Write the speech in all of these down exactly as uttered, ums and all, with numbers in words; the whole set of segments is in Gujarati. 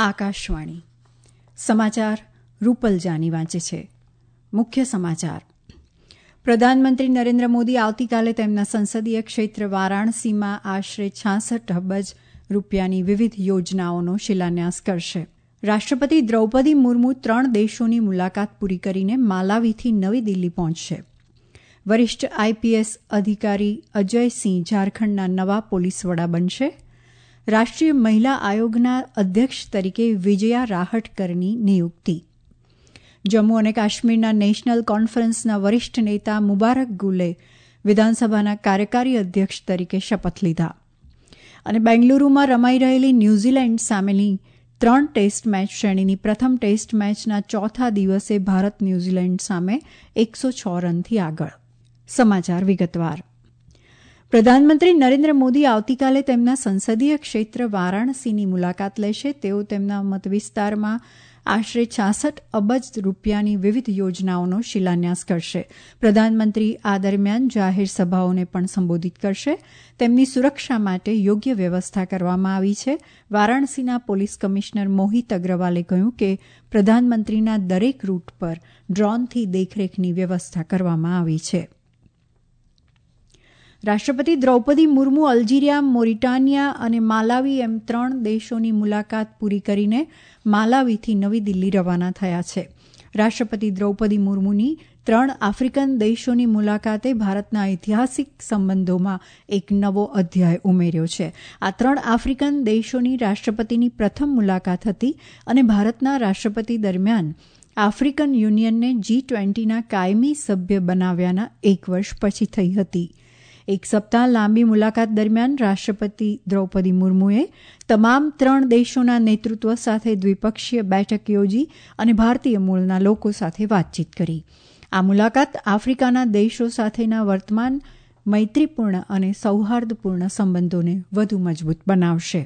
આકાશવાણી સમાચાર રૂપલ જાની વાંચે છે. મુખ્ય સમાચાર. પ્રધાનમંત્રી નરેન્દ્ર મોદી આવતીકાલે તેમના સંસદીય ક્ષેત્ર વારાણસીમાં આશરે છાસઠ અબજ રૂપિયાની વિવિધ યોજનાઓનો શિલાન્યાસ કરશે. રાષ્ટ્રપતિ દ્રૌપદી મુર્મુ ત્રણ દેશોની મુલાકાત પૂરી કરીને માલાવીથી નવી દિલ્હી પહોંચશે. વરિષ્ઠ આઈપીએસ અધિકારી અજયસિંહ ઝારખંડના નવા પોલીસ વડા બનશે. રાષ્ટ્રીય મહિલા આયોગના અધ્યક્ષ તરીકે વિજયા રાહટકરની નિયુક્તિ. જમ્મુ અને કાશ્મીરના નેશનલ કોન્ફરન્સના વરિષ્ઠ નેતા મુબારક ગુલે વિધાનસભાના કાર્યકારી અધ્યક્ષ તરીકે શપથ લીધા. અને બેંગલુરુમાં રમાઈ રહેલી ન્યૂઝીલેન્ડ સામેની ત્રણ ટેસ્ટ મેચ શ્રેણીની પ્રથમ ટેસ્ટ મેચના ચોથા દિવસે ભારત ન્યૂઝીલેન્ડ સામે એકસો છ રનથી આગળ. સમાચાર વિગતવાર. પ્રધાનમંત્રી નરેન્દ્ર મોદી આવતીકાલે તેમના સંસદીય ક્ષેત્ર વારાણસીની મુલાકાત લેશે. તેઓ તેમના મતવિસ્તારમાં આશરે છાસઠ અબજ રૂપિયાની વિવિધ યોજનાઓનો શિલાન્યાસ કરશે. પ્રધાનમંત્રી આ દરમિયાન જાહેર સભાઓને પણ સંબોધિત કરશે. તેમની સુરક્ષા માટે યોગ્ય વ્યવસ્થા કરવામાં આવી છે. વારાણસીના પોલીસ કમિશનર મોહિત અગ્રવાલે કહ્યું કે પ્રધાનમંત્રીના દરેક રૂટ પર ડ્રોનથી દેખરેખની વ્યવસ્થા કરવામાં આવી છે. રાષ્ટ્રપતિ દ્રૌપદી મુર્મુ અલ્જીરિયા, મોરિટાનિયા અને માલાવી એમ ત્રણ દેશોની મુલાકાત પૂરી કરીને માલાવીથી નવી દિલ્હી રવાના થયા છે. રાષ્ટ્રપતિ દ્રૌપદી મુર્મુની ત્રણ આફ્રિકન દેશોની મુલાકાતે ભારતના ઐતિહાસિક સંબંધોમાં એક નવો અધ્યાય ઉમેર્યો છે. આ ત્રણ આફ્રિકન દેશોની રાષ્ટ્રપતિની પ્રથમ મુલાકાત હતી અને ભારતના રાષ્ટ્રપતિ દરમિયાન આફ્રિકન યુનિયનને જી ટ્વેન્ટીના કાયમી સભ્ય બનાવ્યાના એક વર્ષ પછી થઈ હતી. એક સપ્તાહ લાંબી મુલાકાત દરમિયાન રાષ્ટ્રપતિ દ્રૌપદી મુર્મુએ તમામ ત્રણ દેશોના નેતૃત્વ સાથે દ્વિપક્ષીય બેઠક યોજી અને ભારતીય મૂળના લોકો સાથે વાતચીત કરી. આ મુલાકાત આફ્રિકાના દેશો સાથેના વર્તમાન મૈત્રીપૂર્ણ અને સૌહાર્દપૂર્ણ સંબંધોને વધુ મજબૂત બનાવશે.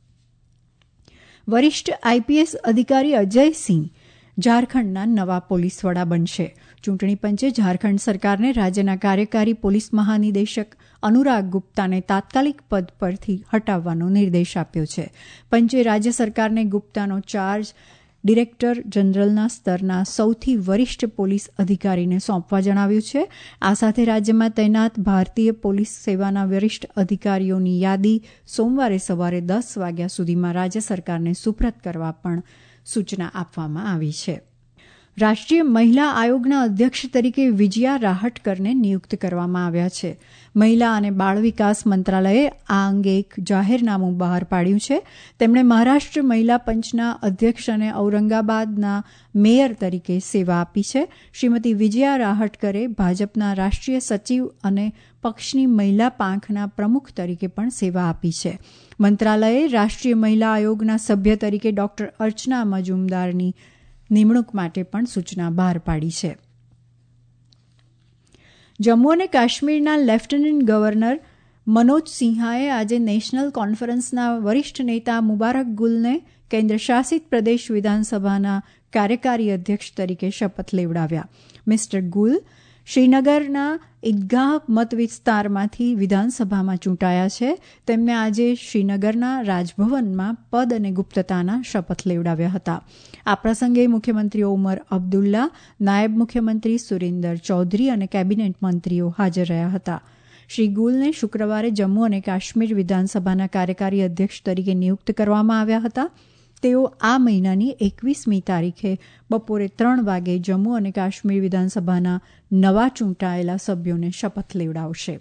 વરિષ્ઠ આઈપીએસ અધિકારી અજયસિંહ ઝારખંડના નવા પોલીસ વડા બનશે. ચૂંટણી પંચે ઝારખંડ સરકારને રાજ્યના કાર્યકારી પોલીસ મહાનિદેશક અનુરાગ ગુપ્તાને તાત્કાલિક પદ પરથી હટાવવાનો નિર્દેશ આપ્યો છે. પંચે રાજ્ય સરકારને ગુપ્તાનો ચાર્જ ડિરેક્ટર જનરલના સ્તરના સૌથી વરિષ્ઠ પોલીસ અધિકારીને સોંપવા જણાવ્યું છે. આ સાથે રાજ્યમાં તૈનાત ભારતીય પોલીસ સેવાના વરિષ્ઠ અધિકારીઓની યાદી સોમવારે સવારે દસ વાગ્યા સુધીમાં રાજ્ય સરકારને સુપ્રત કરવા પણ સૂચના આપવામાં આવી છે. રાષ્ટ્રીય મહિલા આયોગના અધ્યક્ષ તરીકે વિજયા રાહટકરને નિયુક્ત કરવામાં આવ્યા છે. મહિલા અને બાળ વિકાસ મંત્રાલયે આ અંગે એક જાહેરનામું બહાર પાડ્યું છે. તેમણે મહારાષ્ટ્ર મહિલા પંચના અધ્યક્ષ અને ઔરંગાબાદના મેયર તરીકે સેવા આપી છે. શ્રીમતી વિજયા રાહટકરે ભાજપના રાષ્ટ્રીય સચિવ અને પક્ષની મહિલા પાંખના પ્રમુખ તરીકે પણ સેવા આપી છે. મંત્રાલયે રાષ્ટ્રીય મહિલા આયોગના સભ્ય તરીકે ડોક્ટર અર્ચના મજુમદારની નિમણૂક માટે પણ સૂચના બહાર પાડી છે. જમ્મુ અને કાશ્મીરના લેફ્ટનન્ટ ગવર્નર મનોજ સિંહાએ આજે નેશનલ કોન્ફરન્સના વરિષ્ઠ નેતા મુબારક ગુલને કેન્દ્ર શાસિત પ્રદેશ વિધાનસભાના કાર્યકારી અધ્યક્ષ તરીકે શપથ લેવડાવ્યા. મિસ્ટર ગુલ શ્રીનગરના ઈદગાહ મતવિસ્તારમાંથી વિધાનસભામાં ચૂંટાયા છે. તેમને આજે શ્રીનગરના રાજભવનમાં પદ અને ગુપ્તતાના શપથ લેવડાવ્યા હતા. આ પ્રસંગે મુખ્યમંત્રી ઓમર અબ્દુલ્લા, નાયબ મુખ્યમંત્રી સુરેન્દર ચૌધરી અને કેબિનેટ મંત્રીઓ હાજર રહ્યા હતા. શ્રી ગુલને શુક્રવારે જમ્મુ અને કાશ્મીર વિધાનસભાના કાર્યકારી અધ્યક્ષ તરીકે નિયુક્ત કરવામાં આવ્યા હતા. તેઓ આ મહિનાની એકવીસમી તારીખે બપોરે ત્રણ વાગે જમ્મુ અને કાશ્મીર વિધાનસભાના નવા ચૂંટાયેલા સભ્યોને શપથ લેવડાવશે.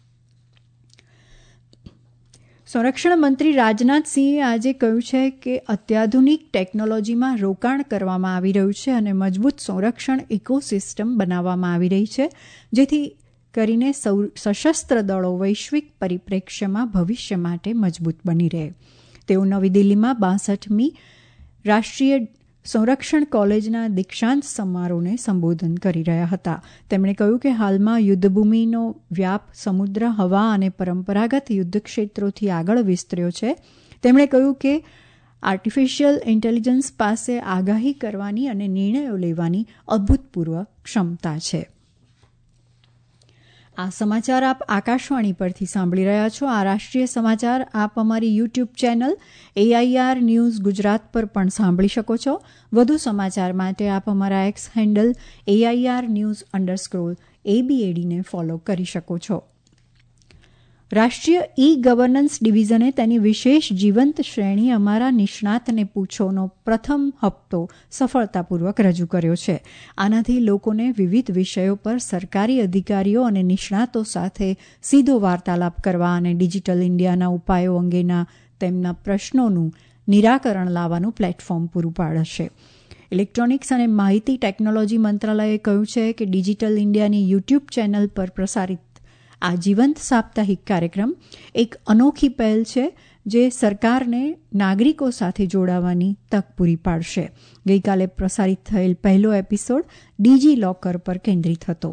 સંરક્ષણ મંત્રી રાજનાથસિંહે આજે કહ્યું છે કે અત્યાધુનિક ટેકનોલોજીમાં રોકાણ કરવામાં આવી રહ્યું છે અને મજબૂત સંરક્ષણ ઇકોસિસ્ટમ બનાવવામાં આવી રહી છે, જેથી કરીને સશસ્ત્ર દળો વૈશ્વિક પરિપ્રેક્ષ્યમાં ભવિષ્ય માટે મજબૂત બની રહે. તેઓ નવી દિલ્હીમાં બાસઠમી રાષ્ટ્રીય સંરક્ષણ કોલેજના દીક્ષાંત સમારોહને સંબોધન કરી રહ્યા હતા. તેમણે કહ્યું કે હાલમાં યુદ્ધભૂમિનો વ્યાપ સમુદ્ર, હવા અને પરંપરાગત યુદ્ધ ક્ષેત્રોથી આગળ વિસ્તર્યો છે. તેમણે કહ્યું કે આર્ટિફિશિયલ ઇન્ટેલિજન્સ પાસે આગાહી કરવાની અને નિર્ણયો લેવાની અભૂતપૂર્વ ક્ષમતા છે. આ સમાચાર આપ આકાશવાણી પરથી સાંભળી રહ્યા છો. આ રાષ્ટ્રીય સમાચાર આપ અમારી YouTube channel AIR news Gujarat પર પણ સાંભળી શકો છો. વધુ સમાચાર માટે આપ અમારા X handle AIR news underscore એબીએડીને ફોલો કરી શકો છો. રાષ્ટ્રીય ઈ ગવર્નન્સ ડિવિઝને તેની વિશેષ જીવંત શ્રેણી અમારા નિષ્ણાતને પૂછોનો પ્રથમ હપ્તો સફળતાપૂર્વક રજૂ કર્યો છે. આનાથી લોકોને વિવિધ વિષયો પર સરકારી અધિકારીઓ અને નિષ્ણાતો સાથે સીધો વાર્તાલાપ કરવા અને ડિજિટલ ઇન્ડિયાના ઉપાયો અંગેના તેમના પ્રશ્નોનું નિરાકરણ લાવવાનું પ્લેટફોર્મ પૂરું પાડશે. ઇલેક્ટ્રોનિક્સ અને માહિતી ટેકનોલોજી મંત્રાલયે કહ્યું છે કે ડિજિટલ ઇન્ડિયાની યુટ્યુબ ચેનલ પર પ્રસારિત આ જીવંત સાપ્તાહિક કાર્યક્રમ એક અનોખી પહેલ છે જે સરકારને નાગરિકો સાથે જોડાવાની તક પૂરી પાડશે. ગઈકાલે પ્રસારિત થયેલ પહેલો એપિસોડ ડીજી લોકર પર કેન્દ્રિત હતો.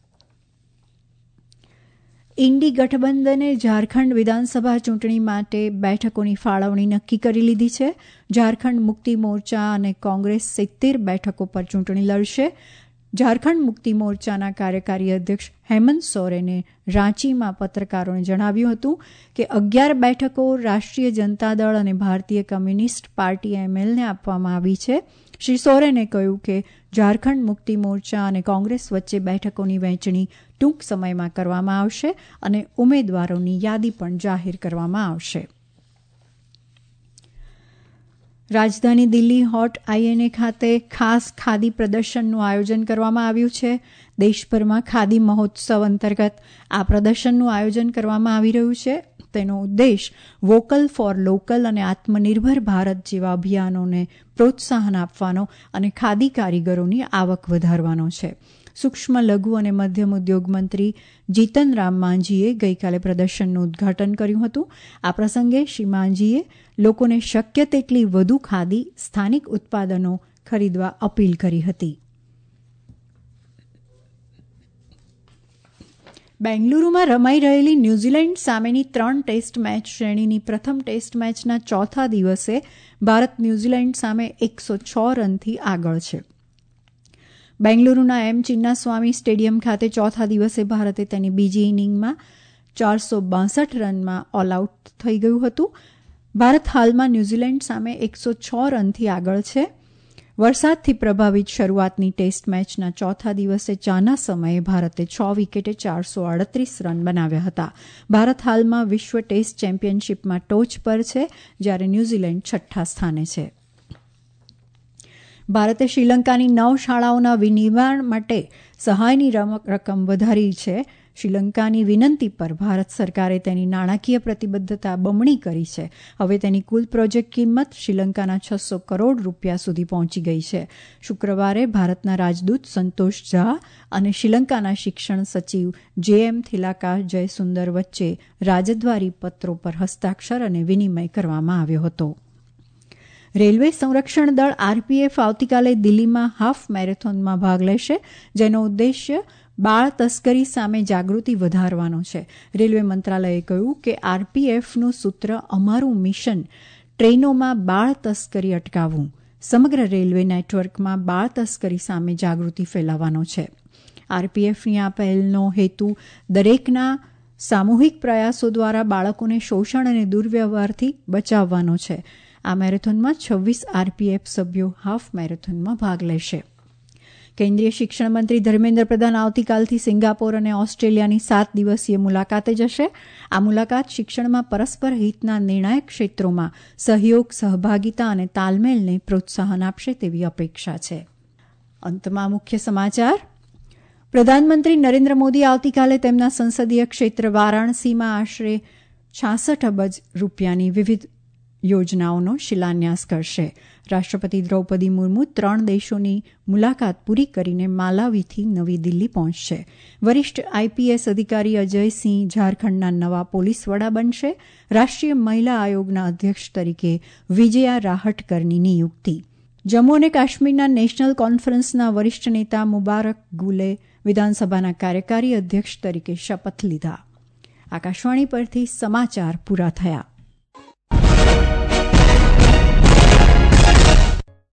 ઇન્ડી ગઠબંધને ઝારખંડ વિધાનસભા ચૂંટણી માટે બેઠકોની ફાળવણી નક્કી કરી લીધી છે. ઝારખંડ મુક્તિ મોરચા અને કોંગ્રેસ સિત્તેર બેઠકો પર ચૂંટણી લડશે. ઝારખંડ મુક્તિ મોરચાના કાર્યકારી અધ્યક્ષ હેમંત સોરેને રાંચીમાં પત્રકારોને જણાવ્યું હતું કે અગિયાર બેઠકો રાષ્ટ્રીય જનતા દળ અને ભારતીય કમ્યુનિસ્ટ પાર્ટી એમએલને આપવામાં આવી છે. શ્રી સોરેને કહ્યું કે ઝારખંડ મુક્તિ મોરચા અને કોંગ્રેસ વચ્ચે બેઠકોની વહેંચણી ટૂંક સમયમાં કરવામાં આવશે અને ઉમેદવારોની યાદી પણ જાહેર કરવામાં આવશે. રાજધાની દિલ્હી હોટ આઈએનએ ખાતે ખાસ ખાદી પ્રદર્શનનું આયોજન કરવામાં આવ્યું છે. દેશભરમાં ખાદી મહોત્સવ અંતર્ગત આ પ્રદર્શનનું આયોજન કરવામાં આવી રહ્યું છે. તેનો ઉદ્દેશ વોકલ ફોર લોકલ અને આત્મનિર્ભર ભારત જેવા અભિયાનોને પ્રોત્સાહન આપવાનો અને ખાદી કારીગરોની આવક વધારવાનો છે. સૂક્ષ્મ લઘુ અને મધ્યમ ઉદ્યોગ મંત્રી જીતન રામ માંઝીએ ગઈકાલે પ્રદર્શનનું ઉદઘાટન કર્યું હતું. આ પ્રસંગે શ્રી માંઝીએ લોકોને શક્ય તેટલી વધુ ખાદી સ્થાનિક ઉત્પાદનો ખરીદવા અપીલ કરી હતી. બેંગલુરુમાં રમાઈ રહેલી ન્યૂઝીલેન્ડ સામેની ત્રણ ટેસ્ટ મેચ શ્રેણીની પ્રથમ ટેસ્ટ મેચના ચોથા દિવસે ભારત ન્યૂઝીલેન્ડ સામે એકસો છ રનથી આગળ છે. બેંગલુરુના એમ ચિન્નાસ્વામી સ્ટેડિયમ ખાતે ચોથા દિવસે ભારતે તેની બીજી ઇનિંગમાં ચારસો બાસઠ રનમાં ઓલ આઉટ થઈ ગયું હતું. ભારત હાલમાં ન્યૂઝીલેન્ડ સામે એકસો છ રનથી આગળ છે. વરસાદથી પ્રભાવિત શરૂઆતની ટેસ્ટ મેચના ચોથા દિવસે ચાના સમયે ભારતે છ વિકેટે ચારસો આડત્રીસ રન બનાવ્યા હતા. ભારત હાલમાં વિશ્વ ટેસ્ટ ચેમ્પિયનશીપમાં ટોચ પર છે, જ્યારે ન્યૂઝીલેન્ડ છઠ્ઠા સ્થાને છે. ભારતે શ્રીલંકાની નવ શાળાઓના વિનિર્માણ માટે સહાયની રકમ વધારી છે. શ્રીલંકાની વિનંતી પર ભારત સરકારે તેની નાણાકીય પ્રતિબદ્ધતા બમણી કરી છે. હવે તેની કુલ પ્રોજેક્ટ કિંમત શ્રીલંકાના છસો કરોડ રૂપિયા સુધી પહોંચી ગઈ છે. શુક્રવારે ભારતના રાજદૂત સંતોષ ઝા અને શ્રીલંકાના શિક્ષણ સચિવ જે એમ થિલાકા જયસુંદર વચ્ચે રાજદ્વારી પત્રો પર હસ્તાક્ષર અને વિનિમય કરવામાં આવ્યો હતો. રેલવે સંરક્ષણ દળ આરપીએફ આવતીકાલે દિલ્હીમાં હાફ મેરેથોનમાં ભાગ લેશે, જેનો ઉદ્દેશ્ય બાળ તસ્કરી સામે જાગૃતિ વધારવાનો છે. રેલવે મંત્રાલયે કહ્યું કે આરપીએફનું સૂત્ર અમારું મિશન ટ્રેનોમાં બાળ તસ્કરી અટકાવવું, સમગ્ર રેલવે નેટવર્કમાં બાળ તસ્કરી સામે જાગૃતિ ફેલાવવાનો છે. આરપીએફની આ પહેલનો હેતુ દરેકના સામૂહિક પ્રયાસો દ્વારા બાળકોને શોષણ અને દુર્વ્યવહારથી બચાવવાનો છે. આ મેરેથોનમાં છવ્વીસ આરપીએફ સભ્યો હાફ મેરેથોનમાં ભાગ લેશે. કેન્દ્રીય શિક્ષણ મંત્રી ધર્મેન્દ્ર પ્રધાન આવતીકાલથી સિંગાપોર અને ઓસ્ટ્રેલિયાની સાત દિવસીય મુલાકાતે જશે. આ મુલાકાત શિક્ષણમાં પરસ્પર હિતના નિર્ણાયક ક્ષેત્રોમાં સહયોગ, સહભાગિતા અને તાલમેલને પ્રોત્સાહન આપશે તેવી અપેક્ષા છે. અંતમાં મુખ્ય સમાચાર. પ્રધાનમંત્રી નરેન્દ્ર મોદી આવતીકાલે તેમના સંસદીય ક્ષેત્ર વારાણસીમાં આશરે છાસઠ અબજ રૂપિયાની વિવિધ યોજનાઓનો શિલાન્યાસ કરશે. રાષ્ટ્રપતિ દ્રૌપદી મુર્મુ ત્રણ દેશોની મુલાકાત પૂરી કરીને માલાવીથી નવી દિલ્હી પહોંચશે. વરિષ્ઠ આઈપીએસ અધિકારી અજયસિંહ ઝારખંડના નવા પોલીસ વડા બનશે. રાષ્ટ્રીય મહિલા આયોગના અધ્યક્ષ તરીકે વિજયા રાહટકરની નિયુક્તિ. જમ્મુ અને કાશ્મીરના નેશનલ કોન્ફરન્સના વરિષ્ઠ નેતા મુબારક ગુલે વિધાનસભાના કાર્યકારી અધ્યક્ષ તરીકે શપથ લીધા. આકાશવાણી પરથી સમાચાર પૂરા થયા.